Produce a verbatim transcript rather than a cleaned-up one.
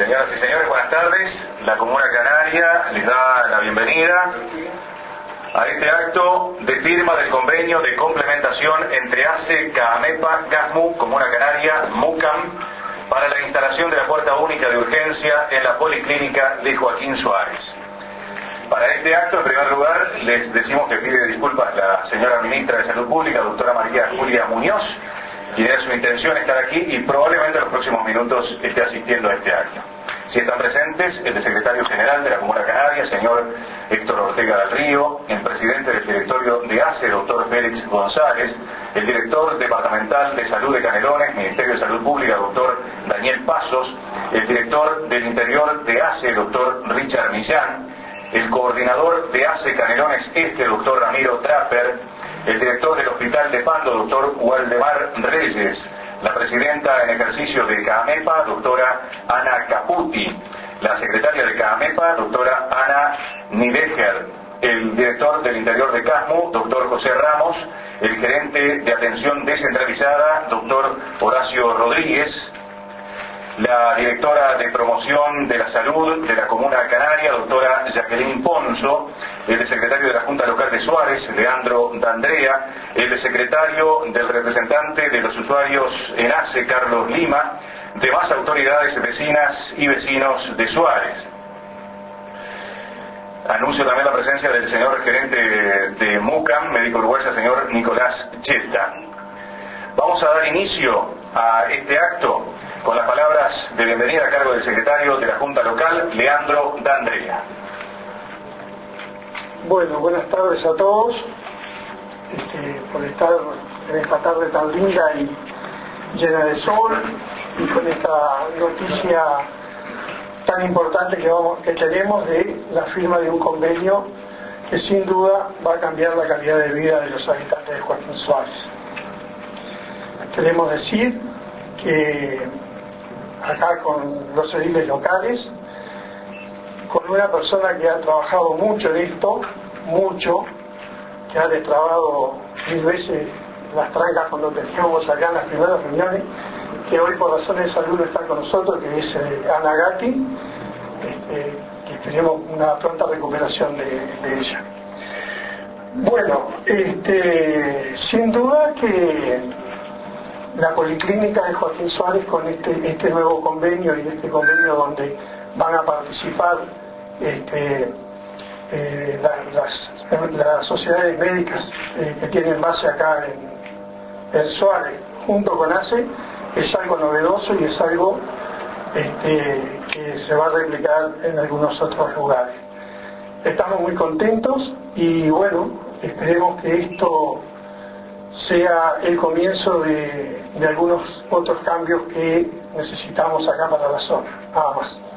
Señoras y señores, buenas tardes. La Comuna Canaria les da la bienvenida a este acto de firma del convenio de complementación entre A C E, CAAMEPA, GASMU, Comuna Canaria, MUCAM, para la instalación de la puerta única de urgencia en la Policlínica de Joaquín Suárez. Para este acto, en primer lugar, les decimos que pide disculpas la señora Ministra de Salud Pública, doctora María Julia Muñoz, quien era su intención estar aquí y probablemente en los próximos minutos esté asistiendo a este acto. Si están presentes, el secretario general de la Comuna Canaria, señor Héctor Ortega del Río, el presidente del directorio de A C E, doctor Félix González, el director departamental de Salud de Canelones, Ministerio de Salud Pública, doctor Daniel Pasos, el director del Interior de A C E, doctor Richard Millán, el coordinador de A C E Canelones Este, doctor Ramiro Trapper, el director del Hospital de Pando, doctor Waldemar Reyes, la presidenta en ejercicio de CAAMEPA, doctora Ana Caputi, la secretaria de CAAMEPA, doctora Ana Nideger, el director del Interior de CASMU, doctor José Ramos, el gerente de atención descentralizada, doctor Horacio Rodríguez, la directora de promoción de la salud de la Comuna Canaria, doctora Jacqueline Ponzo, el secretario de la Junta Local de Suárez, Leandro D'Andrea, el secretario del representante de los usuarios en A C E, Carlos Lima, demás autoridades vecinas y vecinos de Suárez. Anuncio también la presencia del señor gerente de MUCAM, médico uruguayo, señor Nicolás Cheta. Vamos a dar inicio a este acto con las palabras de bienvenida a cargo del secretario de la Junta Local, Leandro D'Andrea. Bueno, buenas tardes a todos, este, por estar en esta tarde tan linda y llena de sol, y con esta noticia tan importante que, vamos, que tenemos de la firma de un convenio que sin duda va a cambiar la calidad de vida de los habitantes de Joaquín Suárez. Queremos decir que acá con los ediles locales, con una persona que ha trabajado mucho en esto, mucho, que ha destrabado mil veces las trancas cuando teníamos acá en las primeras reuniones, que hoy por razones de salud no está con nosotros, que es eh, Ana Gatti, este, que esperemos una pronta recuperación de, de ella. Bueno, este, sin duda que la Policlínica de Joaquín Suárez, con este, este nuevo convenio y este convenio donde van a participar este, eh, la, las, las sociedades médicas eh, que tienen base acá en, en Suárez, junto con A C E, es algo novedoso y es algo este, que se va a replicar en algunos otros lugares. Estamos muy contentos y bueno, esperemos que esto sea el comienzo de, de algunos otros cambios que necesitamos acá para la zona. Nada más.